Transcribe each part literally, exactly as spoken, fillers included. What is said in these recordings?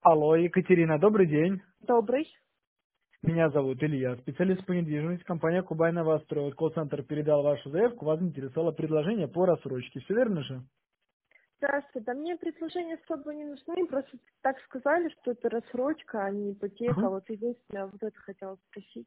Алло, Екатерина, добрый день. Добрый. Меня зовут Илья, специалист по недвижимости, компания Кубай Новострой. Колл-центр передал вашу заявку, вас интересовало предложение по рассрочке. Все верно же? Здравствуйте. Да мне предложения особо не нужны. Просто так сказали, что это рассрочка, а не ипотека. Ага. Вот единственное, вот это хотела спросить.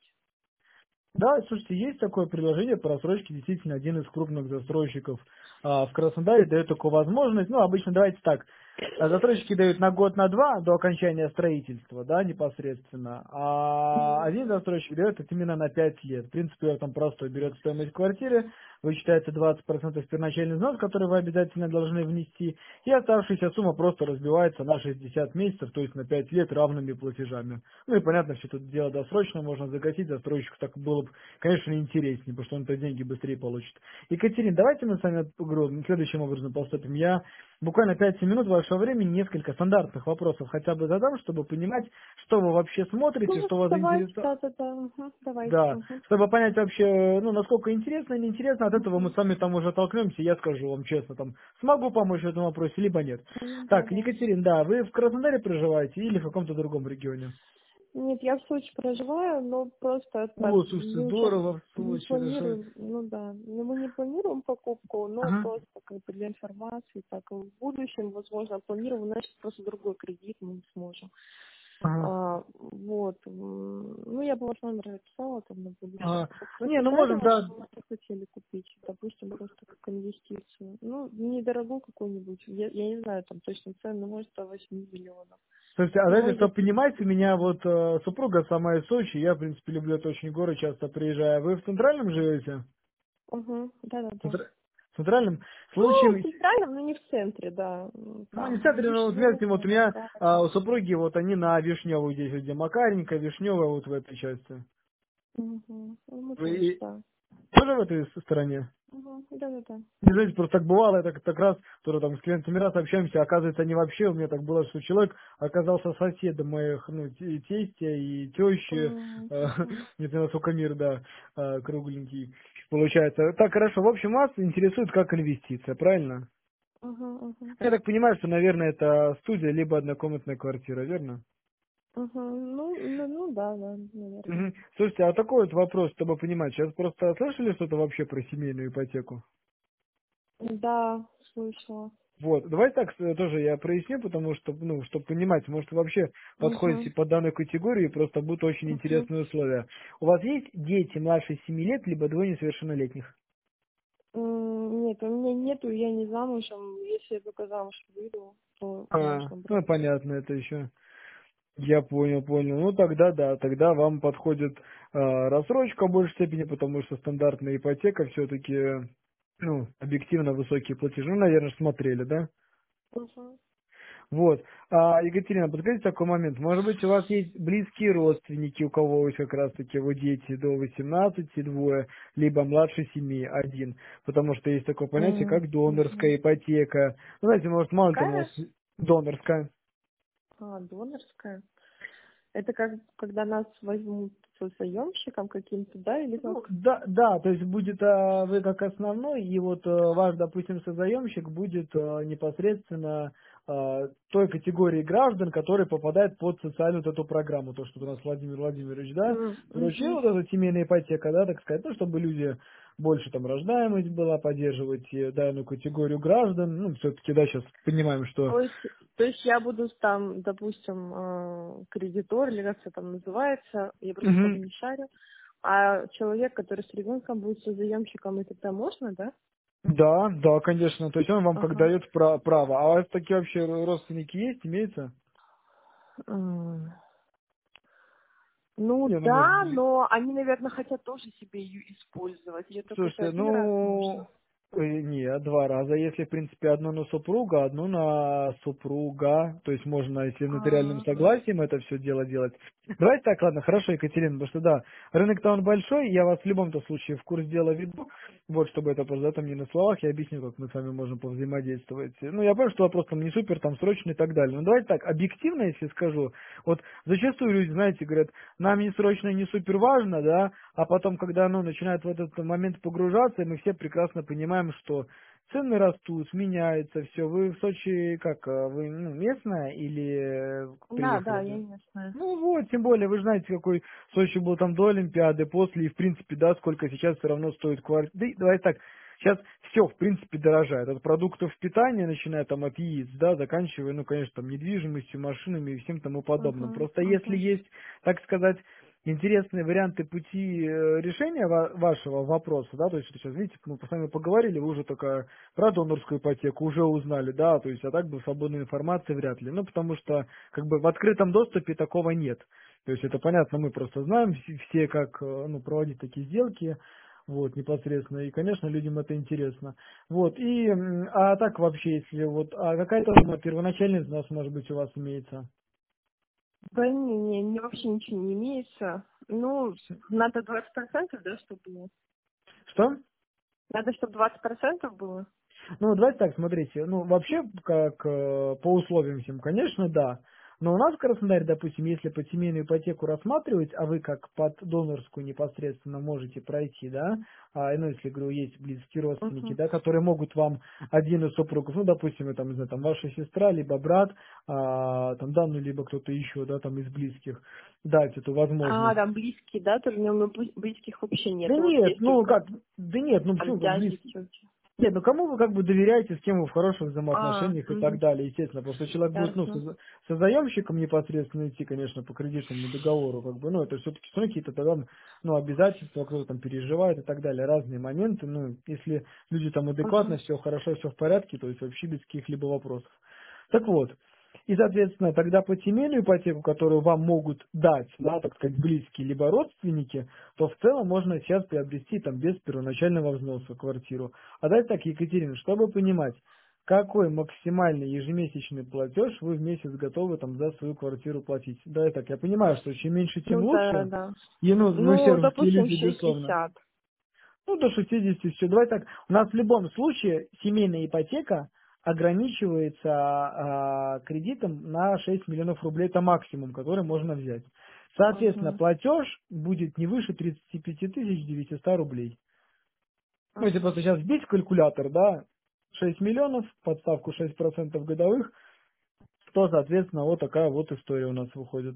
Да, слушайте, есть такое предложение по рассрочке, действительно, один из крупных застройщиков а, в Краснодаре дает такую возможность. Ну, обычно, давайте так, а застройщики дают на год, на два до окончания строительства, да, непосредственно, а Мгм. один застройщик дает это именно на пять лет. В принципе, там просто берет стоимость квартиры, вычитается двадцать процентов первоначальный взнос, который вы обязательно должны внести, и оставшаяся сумма просто разбивается на шестьдесят месяцев, то есть на пять лет равными платежами. Ну и понятно, все тут дело досрочно, можно загасить, застройщику так было бы, конечно, интереснее, потому что он-то деньги быстрее получит. Екатерина, давайте мы с вами говорю, следующим образом поступим. Я буквально пять-семь минут вашего времени, несколько стандартных вопросов хотя бы задам, чтобы понимать, что вы вообще смотрите, Ну, что вас давайте, заинтересовало. да-да-да. Угу, давайте. Да, Угу. чтобы понять вообще, ну, насколько интересно или неинтересно, от этого мы Угу. с вами там уже толкнемся, я скажу вам честно, там, смогу помочь в этом вопросе, либо нет. Ну, Так, да-да. Екатерина, да, вы в Краснодаре проживаете или в каком-то другом регионе? Нет, я в Сочи проживаю, но просто так, О, слушайте, мы сейчас здорово, в не Сочи, хорошо. планируем, ну да, ну, мы не планируем покупку, но Ага. просто как бы для информации, так в будущем, возможно, планируем, значит, просто другой кредит мы не сможем. Ага. А, вот. м, Ну, я бы ваш номер написала там на будущее. Ага. В Не, ну Краснодаре можем, вот да. мы хотели купить, допустим, просто как инвестицию. Ну, недорогую какую-нибудь. Я, я не знаю там точно цену, но может до восьми миллионов. Слушайте, а И знаете, может чтобы быть... понимать, у меня вот э, супруга сама из Сочи, я, в принципе, люблю это очень горы, часто приезжаю. Вы в Центральном живете? Угу, да-да-да. Центр- В Центральном? В Ну, случае, в центральном, но не в центре, да. М, ну, не в Там центре, но вот, знаете, Вишневая, вот у меня а, у Макарова. супруги, вот они на Вишневой здесь, вот где Макаренко, Вишневая, вот в этой части. Угу. Мы Вы тоже, и- да. тоже в этой с- стороне? Угу, да-да-да. Не знаете, просто так бывало, я так, так раз, тоже там с клиентами раз общаемся, оказывается, они вообще, у меня так было, что человек оказался соседом моих, ну, те- тестя и тещи, М, э, мгм. не знаю, насколько мир, да, э, кругленький, получается. Так, хорошо, в общем, вас интересует как инвестиция, правильно? Мгм, мгм. Я так понимаю, что, наверное, это студия, либо однокомнатная квартира, верно? Мгм. Ну, ну, ну да, да, наверное. Мгм. Слушайте, а такой вот вопрос, чтобы понимать, сейчас просто слышали что-то вообще про семейную ипотеку? Да, слышала. Вот, давайте так э, тоже я проясню, потому что, ну, чтобы понимать, может, вы вообще подходите Угу, под данную категорию, просто будут очень угу. интересные условия. У вас есть дети младше семи лет, либо двое несовершеннолетних? Нет, у меня нету, я не замужем. Если я только замуж выйду, то А, можно ну, брать. понятно, это еще. Я понял, понял. Ну, тогда да, тогда вам подходит э, рассрочка в большей степени, потому что стандартная ипотека все-таки, ну, объективно высокие платежи. Ну, наверное, смотрели, да? Угу. Вот. А, Екатерина, подскажите такой момент. Может быть, у вас есть близкие родственники, у кого есть как раз-таки вот дети до восемнадцати, двое, либо младше семи, один. Потому что есть такое понятие, как Угу. донорская ипотека. Ну, знаете, может, мало ли там у вас Какая? донорская. А, донорская. Это как, когда нас возьмут со заемщиком каким-то, да, или Ну, как? да, да, то есть будет а, вы как основной, и вот а, ваш, допустим, созаемщик будет а, непосредственно а, той категории граждан, которые попадают под социальную вот эту программу, то, что у нас Владимир Владимирович, да, поручил Угу. вот эта семейная ипотека, да, так сказать, ну, чтобы люди больше там рождаемость была, поддерживать э, данную категорию граждан, ну, все-таки, да, сейчас понимаем, что То есть, то есть я буду там, допустим, э, кредитор, или как это там называется, я просто особо Мгм. не шарю, а человек, который с ребенком будет заемщиком, и тогда можно, да? да, да, конечно, то есть он вам как Ага. дает пра- право. А у вас такие вообще родственники есть, имеются? М. Ну Не, ну, может, да, бли- но они, наверное, хотят тоже себе ее использовать. Ее только же слушайте, один раз ну, можно. э, нет, два раза. Если, в принципе, одно на супруга, одно на супруга. То есть можно, если нотариальным А, согласием это все дело делать. Давайте так, ладно, хорошо, Екатерина, потому что да, рынок-то он большой, я вас в любом-то случае в курс дела веду. Вот, чтобы это просто там не на словах, я объясню, как мы с вами можем повзаимодействовать. Ну, я понимаю, что вопрос там не супер, там срочный и так далее. Но давайте так, объективно, если скажу, вот зачастую люди, знаете, говорят, нам не срочно, не супер важно, да, а потом, когда, ну, начинают в этот момент погружаться, мы все прекрасно понимаем, что цены растут, меняется все. Вы в Сочи как, э, вы ну, местная или э, Да, да, приехали? я Да? местная. Ну вот, тем более, вы же знаете, какой Сочи был там до Олимпиады, после, и в принципе, да, сколько сейчас все равно стоит квартира. Да, и давай так, сейчас все, в принципе, дорожает. От продуктов питания, начиная там от яиц, да, заканчивая, ну, конечно, там, недвижимостью, машинами и всем тому подобным. Угу, Просто если угу. есть, так сказать, интересные варианты пути э, решения ва- вашего вопроса, да, то есть вот сейчас, видите, мы с вами поговорили, вы уже только про донорскую ипотеку уже узнали, да, то есть, а так бы свободной информации вряд ли, ну, потому что, как бы, в открытом доступе такого нет. То есть, это понятно, мы просто знаем все, все, как, э, ну, проводить такие сделки, вот, непосредственно, и, конечно, людям это интересно. Вот, и, м, а так вообще, если вот, а какая-то ну, первоначальный взнос, может быть, у вас имеется? Да не, не, не, вообще ничего не имеется. Ну, надо двадцать процентов, да, чтобы было? Что? Надо, чтобы двадцать процентов было? Ну, давайте так, смотрите, ну, вообще, как э, по условиям всем, конечно, да. Но у нас в Краснодаре, допустим, если под семейную ипотеку рассматривать, а вы как под донорскую непосредственно можете пройти, да, а, ну, если, говорю, есть близкие родственники, Угу. да, которые могут вам один из супругов, ну, допустим, это, не знаю, там, ваша сестра, либо брат, а, там, да, ну, либо кто-то еще, да, там, из близких, дать эту А, возможность. там близкие, да? Тоже у меня бли- близких вообще Да нет. Вот нет, есть ну, только как, да нет, ну, там почему, как дяди, близкие? тети. Нет, ну кому вы как бы доверяете, с кем вы в хороших А, взаимоотношениях и так угу. далее, естественно, потому что человек будет, ну, Ясно. со, со заемщиком непосредственно идти, конечно, по кредитному договору, как бы, ну, это все-таки какие-то тогда, ну, обязательства, кто-то там переживает и так далее, разные моменты, ну, если люди там адекватно, Угу. все хорошо, все в порядке, то есть вообще без каких-либо вопросов. Так вот, и, соответственно, тогда под семейную ипотеку, которую вам могут дать, да, так сказать, близкие либо родственники, то в целом можно сейчас приобрести там без первоначального взноса квартиру. А дальше так, Екатерина, чтобы понимать, какой максимальный ежемесячный платеж вы в месяц готовы там за свою квартиру платить. Да, и так, я понимаю, что чем меньше, тем Ну да, лучше. да. И ну, мы все Ну, русские допустим, люди, безусловно. шестьдесят. Ну, до шестидесяти все. Давай так, у нас в любом случае семейная ипотека ограничивается а, кредитом на шесть миллионов рублей, это максимум, который можно взять. Соответственно, Угу. платеж будет не выше тридцати пяти тысяч девятисот рублей. Ну, если Угу. просто сейчас вбить в калькулятор, да, шесть миллионов, подставку шесть процентов годовых, то, соответственно, вот такая вот история у нас выходит.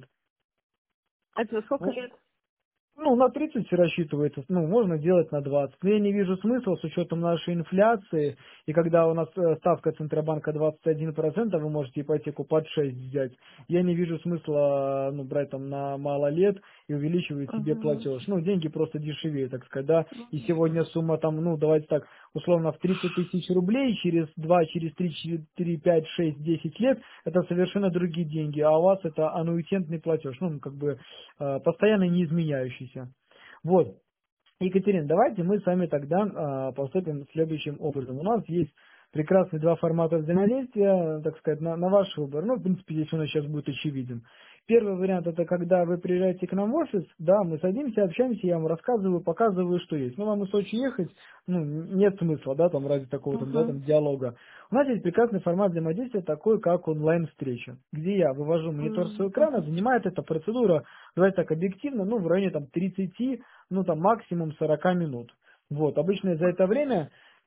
Это за сколько Ну, лет? Ну, на тридцать рассчитывается, ну, можно делать на двадцать. Но я не вижу смысла с учетом нашей инфляции, и когда у нас э, ставка Центробанка двадцать один процент, вы можете ипотеку под шесть взять, я не вижу смысла, э, ну, брать там на мало лет и увеличивать себе Угу. платеж. Ну, деньги просто дешевее, так сказать, да. Ну, И да. сегодня сумма там, ну, давайте так, условно, в тридцать тысяч рублей через два, через три, четыре, пять, шесть, десять лет, это совершенно другие деньги, а у вас это аннуитетный платеж, ну, как бы э, постоянно не изменяющийся. Вот. Екатерина, давайте мы с вами тогда а, поступим следующим образом. У нас есть прекрасные два формата взаимодействия, так сказать, на, на ваш выбор. Ну, в принципе, здесь у нас сейчас будет очевиден. Первый вариант это когда вы приезжаете к нам в офис, да, мы садимся, общаемся, я вам рассказываю, показываю, что есть. Ну, вам из Сочи ехать, ну, нет смысла, да, там ради такого там, да, Угу. там диалога. У нас есть прекрасный формат взаимодействия, такой как онлайн-встреча, где я вывожу монитор с экрана, Угу. занимает эта процедура, давайте так объективно, ну, в районе там тридцати, ну, там максимум сорока минут. Вот, обычно за это время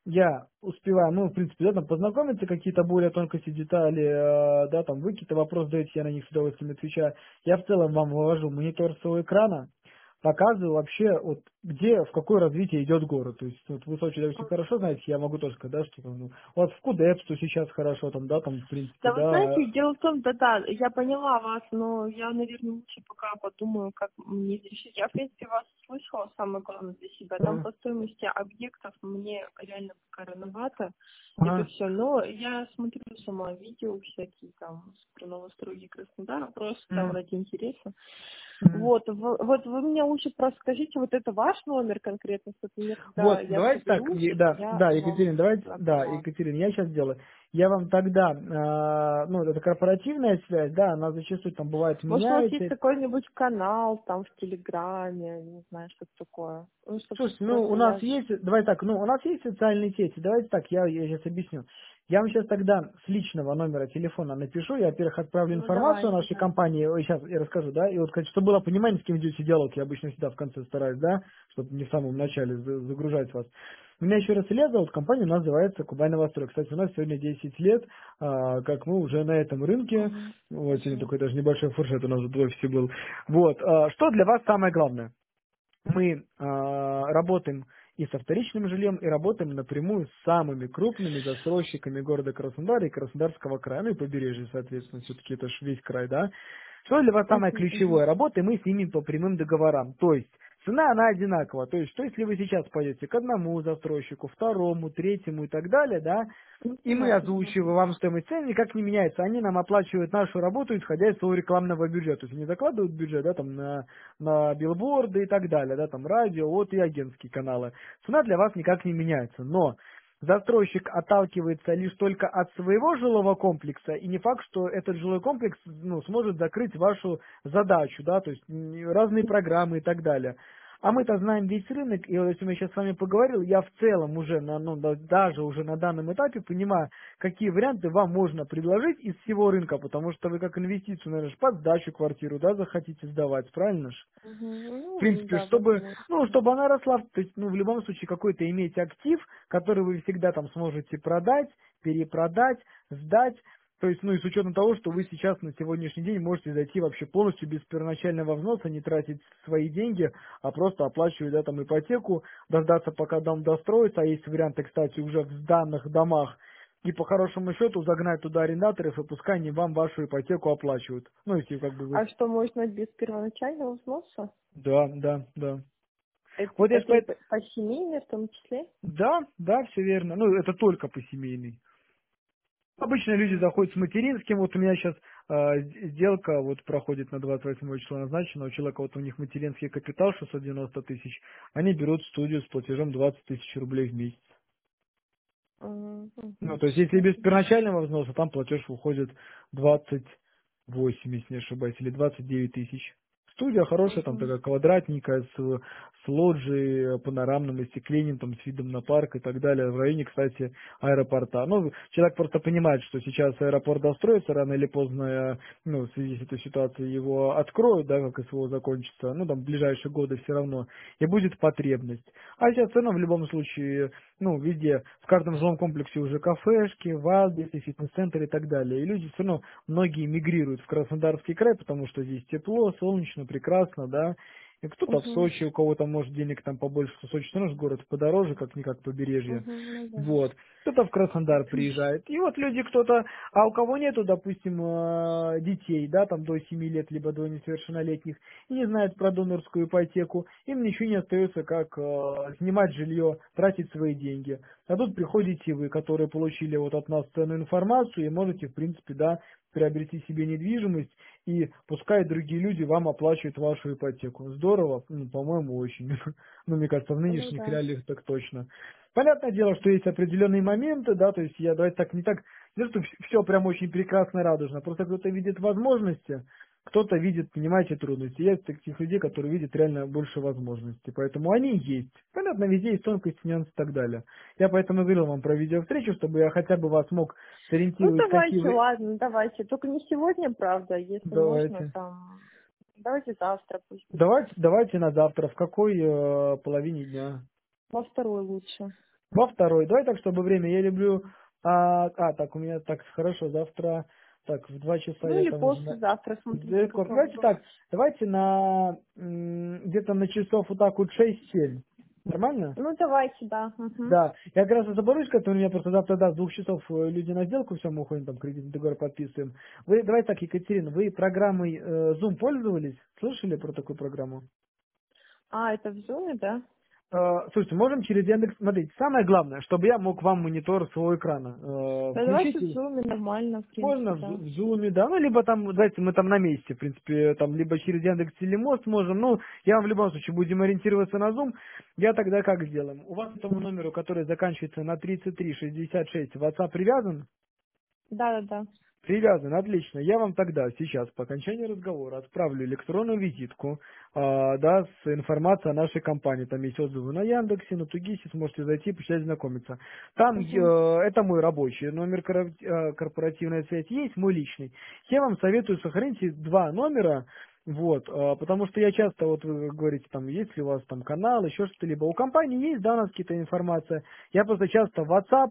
я успеваю, ну, в принципе, да, там познакомиться, какие-то более тонкости, детали, э, да, там вы какие-то вопросы даете, я на них с удовольствием отвечаю. Я в целом вам вывожу монитор своего экрана, показываю вообще, вот, где, в какое развитие идет город. То есть, вот вы Сочи, допустим, хорошо знаете, я могу тоже сказать, да, что там, ну, вот в Кудеп, что сейчас хорошо, там, да, там, в принципе, Да, вы да. знаете, дело в том, да-да, я поняла вас, но я, наверное, лучше пока подумаю, как мне это решить. Я, в принципе, вас слышала, самое главное для себя. Там э, по стоимости объектов мне реально пока рановато это Ага. все. Но я смотрю сама видео всякие там про новостройки Краснодара, просто там М, ради интереса. м. Вот, в- вот вы мне лучше просто скажите, вот это ваш номер конкретно, чтобы мне, когда Вот, я давайте так, соберусь, е- да, я да, вам Екатерина, давайте, да, набрала. Екатерина, я сейчас сделаю. Я вам тогда, э, ну, это корпоративная связь, да, она зачастую там бывает Может, у вас есть меняется. какой-нибудь канал там в Телеграме, не знаю, что-то такое. Ну, чтобы Слушайте, ну, просто у нас я... есть, давай так, ну, у нас есть социальные сети, давайте так, я, я сейчас объясню. Я вам сейчас тогда с личного номера телефона напишу, я, во-первых, отправлю Ну, информацию о давайте, нашей да. компании, сейчас я расскажу, да, и вот, кстати, чтобы было понимание, с кем ведете диалог, я обычно всегда в конце стараюсь, да, чтобы не в самом начале за- загружать вас. Меня еще раз Илья зовут, компания называется Кубань Новострой. Кстати, у нас сегодня десять лет, а, как мы уже на этом рынке. Мгм. Вот сегодня Мгм. такой даже небольшой фуршет у нас в офисе был. Вот, а, что для вас самое главное? Мы а, работаем и со вторичным жильем, и работаем напрямую с самыми крупными застройщиками города Краснодара и Краснодарского края, ну и побережья, соответственно, все-таки это ж весь край, да. Что для вас самое Мгм. Мгм. ключевое? Работаем мы с ними по прямым договорам, то есть цена, она одинакова, то есть что если вы сейчас пойдете к одному застройщику, второму, третьему и так далее, да, Ну, и мы понятно. озвучиваем вам стоимость цен, никак не меняется. Они нам оплачивают нашу работу, исходя из своего рекламного бюджета. То есть они закладывают бюджет, да, там, на, на билборды и так далее, да, там, радио, вот и агентские каналы. Цена для вас никак не меняется. Но застройщик отталкивается лишь только от своего жилого комплекса, и не факт, что этот жилой комплекс, ну, сможет закрыть вашу задачу, да, то есть м, разные программы и так далее. А мы-то знаем весь рынок, и вот если я сейчас с вами поговорил, я в целом уже, на, ну, да- даже уже на данном этапе понимаю, какие варианты вам можно предложить из всего рынка, потому что вы как инвестицию, наверное, ж под сдачу квартиру, да, захотите сдавать, правильно ж? Мгм. В Ну, принципе, да, чтобы, ну, возможно. чтобы она росла, то есть, ну, в любом случае, какой-то иметь актив, который вы всегда там сможете продать, перепродать, сдать, то есть, ну, и с учетом того, что вы сейчас на сегодняшний день можете зайти вообще полностью без первоначального взноса, не тратить свои деньги, а просто оплачивать, да, там, ипотеку, дождаться, пока дом достроится, а есть варианты, кстати, уже в сданных домах, и по хорошему счету загнать туда арендаторов, и пускай они вам вашу ипотеку оплачивают. Ну, если как бы вы... А что, можно без первоначального взноса? Да, да, да. Это, Вот я ж это и поэт- по, по семейной в том числе? Да, да, все верно. Ну, это только по семейной. Обычно люди Мгм. заходят с материнским. Вот у меня сейчас сделка вот проходит на двадцать восьмое число назначена. У человека вот у них материнский капитал шестьсот девяносто тысяч. Они берут студию с платежом двадцать тысяч рублей в месяц. Мгм. Ну, Мгм. то есть, если без Мгм. первоначального взноса, там платеж выходит двадцать восемь, если не ошибаюсь, или двадцать девять тысяч. Студия хорошая, там Мгм. такая квадратненькая, с, с лоджией, панорамным остеклением, там, с видом на парк и так далее. В районе, кстати, аэропорта. Ну, человек просто понимает, что сейчас аэропорт достроится, рано или поздно, э, ну, в связи с этой ситуацией его откроют, да, как СВО закончится, ну, там, в ближайшие годы все равно, и будет потребность. А сейчас цена в любом случае, ну, везде, в каждом жилом комплексе уже кафешки, валбисы, фитнес-центр и так далее. И люди все равно, многие мигрируют в Краснодарский край, потому что здесь тепло, солнечно, прекрасно, да. И кто-то в Мгм. Сочи, у кого-то может денег там побольше, что Сочи все равно ж город подороже, как-никак побережье. Мгм. Ну да. Вот. Кто-то в Краснодар приезжает. И вот люди кто-то, а у кого нету, допустим, э, детей, да, там до семи лет, либо до несовершеннолетних, и не знают про донорскую ипотеку, им ничего не остается, как э, снимать жилье, тратить свои деньги. А тут приходите вы, которые получили вот от нас ценную информацию, и можете, в принципе, да, приобрести себе недвижимость, и пускай другие люди вам оплачивают вашу ипотеку. Здорово? Ну, по-моему, очень. Ну, мне кажется, в Ну нынешних да. реалиях так точно. Понятное дело, что есть определенные моменты, да, то есть я, давайте так, не так, не то, что все прям очень прекрасно и радужно, просто кто-то видит возможности, кто-то видит, понимаете, трудности. Есть таких людей, которые видят реально больше возможностей, поэтому они есть. Понятно, везде есть тонкости, нюансы и так далее. Я поэтому и говорил вам про видеовстречу, чтобы я хотя бы вас мог Ну сориентировать, какие давайте, вы... ладно, давайте. Только не сегодня, правда, если можно, Давайте. там. Давайте завтра пусть будет. Давайте, давайте на завтра. В какой э, половине дня? Во второй лучше. Во второй. Давай так, чтобы время. Я люблю... А, а, так, у меня так, хорошо, завтра... Так, в два часа Ну я или там уже... на- послезавтра, смотрите, Далеко. как вам Давайте удобно. так, давайте на... м, где-то на часов вот так вот шесть-семь. Нормально? Ну давайте, да. Угу. Да. Я как раз заборусь, который у меня просто завтра, да, с двух часов э, люди на сделку, все, мы уходим, там, кредитный договор подписываем. Вы, давайте так, Екатерина, вы программой э, Zoom пользовались? Слышали про такую программу? А, это в зуме, да? Э, Слушайте, можем через Яндекс. Смотрите, самое главное, чтобы я мог вам монитор своего экрана э, Да включить. давайте в зуме нормально, в Можно принципе, в, да. Зу- в Zoom, да, ну, либо там, давайте мы там на месте, в принципе, там, либо через Яндекс или Мост можем, ну, я вам в любом случае будем ориентироваться на Zoom. Я тогда как сделаем? У вас к этому номеру, который заканчивается на тридцать три шестьдесят шесть, WhatsApp привязан? Да, да, да. Привязан, отлично. Я вам тогда сейчас по окончании разговора отправлю электронную визитку, а, да, с информацией о нашей компании. Там есть отзывы на Яндексе, на Тугисе, сможете зайти, почитать, знакомиться. Там э, Угу. это мой рабочий номер, кора- э, корпоративная связь есть, мой личный. Я вам советую сохранить два номера. Вот, а, потому что я часто, вот вы говорите, там, есть ли у вас там канал, еще что-либо. У компании есть, да, у нас какие-то информация. Я просто часто в WhatsApp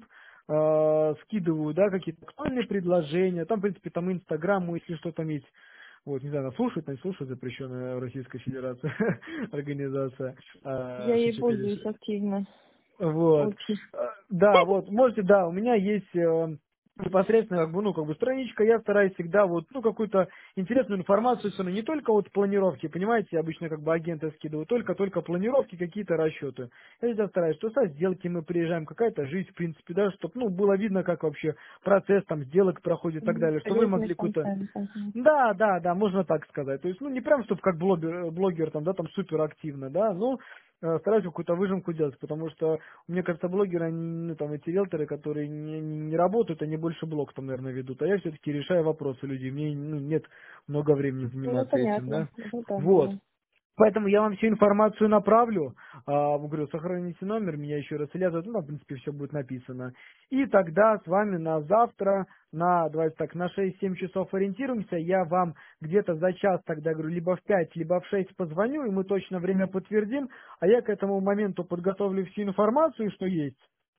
э, скидываю, да, какие-то актуальные предложения. Там, в принципе, там Инстаграм, если что там есть. Вот, не знаю, слушают, не слушают, запрещенная в Российской Федерации организация. Я А, ей шучу, конечно. пользуюсь активно. Вот. Очень. Э, Да, вот, можете, да, у меня есть э, непосредственно, как бы, ну, как бы страничка, я стараюсь всегда вот, ну, какую-то интересную информацию, всё равно, не только вот планировки, понимаете, я обычно как бы агенты скидываю, только-только планировки, какие-то расчеты. Я всегда стараюсь, что со сделки мы приезжаем, какая-то жизнь, в принципе, да, чтобы, ну, было видно, как вообще процесс там сделок проходит и так Мгм. далее, что вы Полезный могли какую-то контент. Ага. да, да, да, можно так сказать. То есть, ну, не прям, чтобы как блогер, блогер там, да, там супер активно, да, но э, стараюсь какую-то выжимку делать, потому что, мне кажется, блогеры, они, ну, там, эти риэлторы, которые не, не, не работают, они больше блог там, наверное, ведут, а я все-таки решаю вопросы людей, мне, ну, нет много времени Ну, заниматься этим, понятно. да. Это так, Вот. да. Поэтому я вам всю информацию направлю. А, говорю, сохраните номер, меня еще раз Илья зовут, ну, в принципе, все будет написано. И тогда с вами на завтра, на, давайте так, на шесть-семь часов ориентируемся. Я вам где-то за час тогда, говорю, либо в пять, либо в шесть позвоню, и мы точно время подтвердим. А я к этому моменту подготовлю всю информацию, что есть.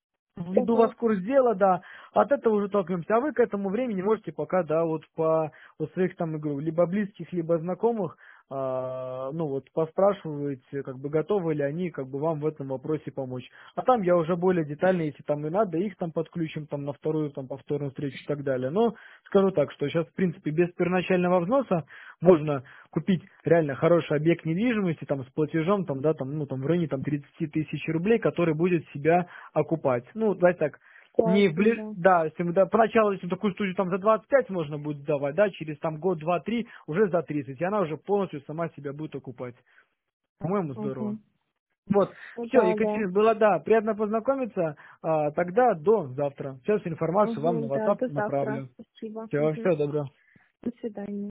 Введу вас Угу. в курс дела, да, от этого уже толкнемся. А вы к этому времени можете пока, да, вот по вот своих там, игру, либо близких, либо знакомых, а, ну вот поспрашивать, как бы готовы ли они, как бы вам в этом вопросе помочь. А там я уже более детально, если там и надо, их там подключим там на вторую, там повторную встречу и так далее. Но скажу так, что сейчас, в принципе, без первоначального взноса можно купить реально хороший объект недвижимости, там, с платежом, там, да, там, ну, там, в районе, там, тридцать тысяч рублей, который будет себя окупать. Ну, давайте так, не в Классно, бли- да. да, если мы, да, поначалу, если такую студию там за двадцать пять можно будет сдавать, да, через там год, два, три, уже за тридцать, и она уже полностью сама себя будет окупать. По-моему, здорово. Угу. Вот, Ну все, да, да. Екатерина, было, да, приятно познакомиться, а, тогда до завтра. Сейчас информацию вам на Угу, да, WhatsApp до завтра. направлю. Спасибо. Все, Угу. всего доброго. До свидания.